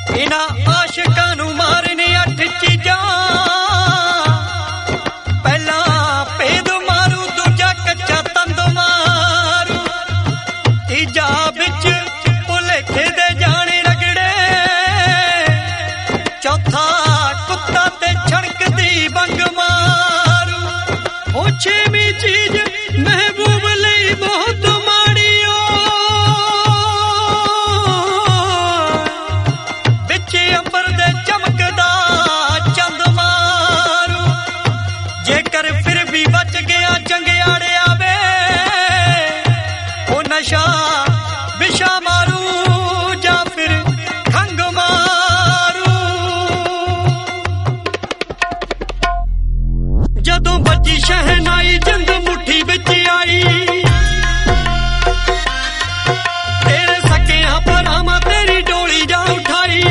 इन्हां आशिकां नूं मारने 8 चीजां, पहला भेद मारू, दूजा कच्चा तंद मारू, तीजा बिच भुलेखे दे जाने रगड़े, चौथा कुत्ता ते छड़कदी बंग मारू। ओ छेवीं चीज महबूब लई बहुत माड़ी अंबर दे चमकदा चंद मारू, जेकर फिर भी बच गया चंगियाड़िया वे ओ नशा विशा मारू जा फिर खंग मारू। जदों बजी शहनाई जिंद मुट्ठी बिच आई, तेरे सकिया भरावां तेरी डोली जा उठाई।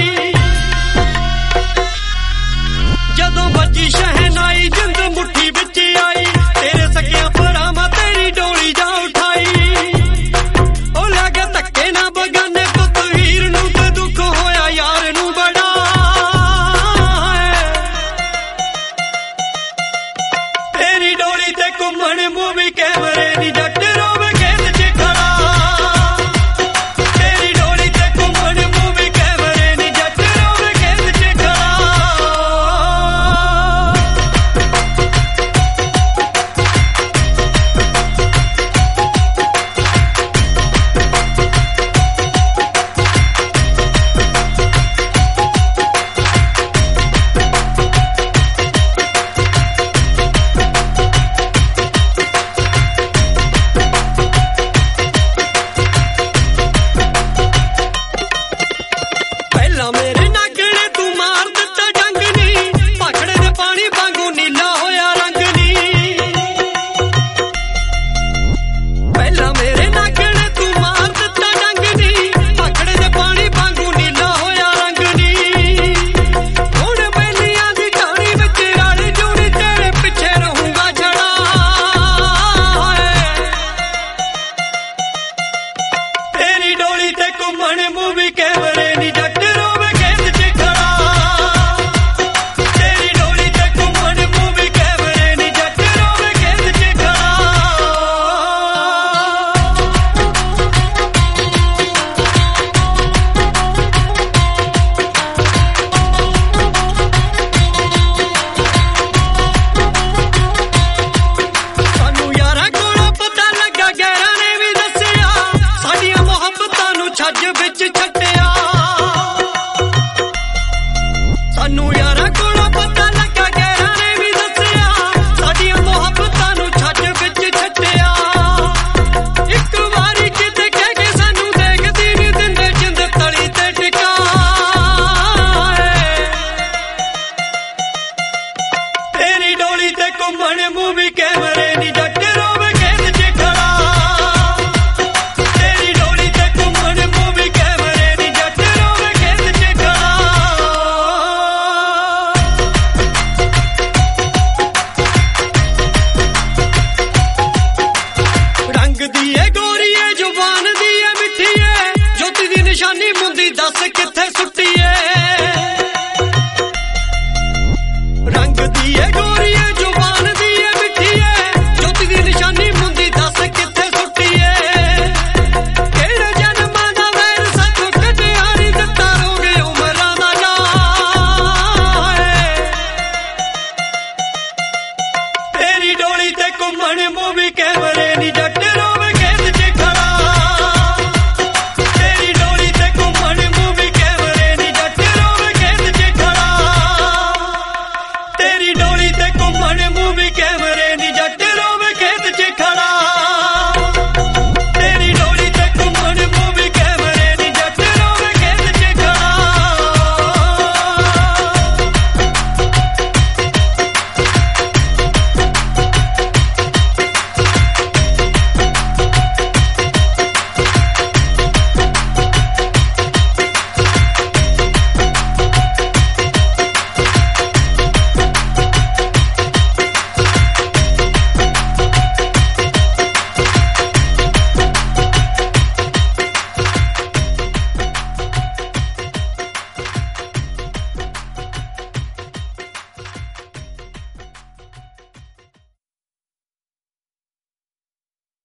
जदों बजी शहनाई जिंद मुट्ठी बिच आई, तेरे सकिया भरावां तेरी डोली जा उठाई। ओ लगे धक्के ना बगाने पुत हीर नूं ते दुख होया यार नूं बड़ा, तेरी डोली ते घुमण मूवी कैमरे नी जट रोवे खेत च खड़ा, तेरी डोली ते घुमण मूवी कैमरे नी जट रोवे खेत च खड़ा। पहला मेरे नागणे तू मार दिता जंग नी, भाखड़े दे पानी वांगू नीला होया रंग नी। पहला मेरे नागणे तू मार दिता जंग नी, भाखड़े दे पानी वांगू नीला होया रंग नी। हुण बेलियां दी कहानी विच रल जूनी, तेरे पिछे रहूंगा छड़ा। तेरी डोली ते घुमण मूवी कैमरे नी जट रोवे खेत च खड़ा, तेरी डोली ते घुमण मूवी कैमरे नी जट रोवे खेत च खड़ा। सानू यारां कोलों पता लगा, गैरां ने भी दस्सिया, साडियां मुहब्बतां नूं छज्ज विच छड्डिया। सानू यारां कोलों पता लगा, गैरां ने भी दस्सिया, साडियां मुहब्बतां नूं छज्ज विच छड्डिया। इक वारी किते कह के सानू देखदी नी दिंदे, जिंद तली ते टिका। तेरी डोली ते घुमण मूवी कैमरे नी जट रोवे खेत च खड़ा, तेरी डोली ते घुमण मूवी कैमरे नी जट रोवे खेत च खड़ा। रंग दी ए गोरी ए जुबान दी ए मिठी ए, ज्योति दी निशानी मुंदी दस किथे सुट